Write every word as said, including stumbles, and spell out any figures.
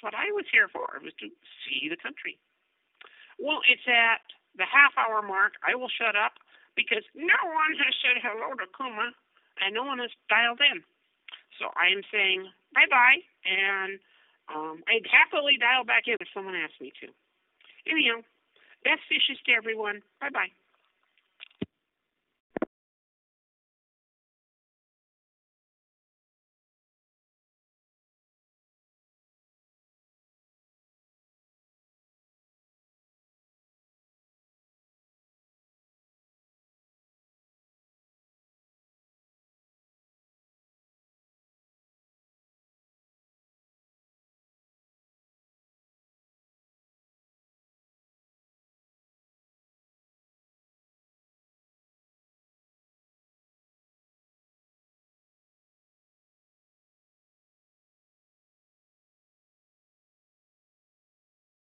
what I was here for. It was to see the country. Well, it's at the half hour mark. I will shut up because no one has said hello to Kuma and no one has dialed in. So I am saying bye-bye, and um, I'd happily dial back in if someone asked me to. Anyhow, best wishes to everyone. Bye-bye.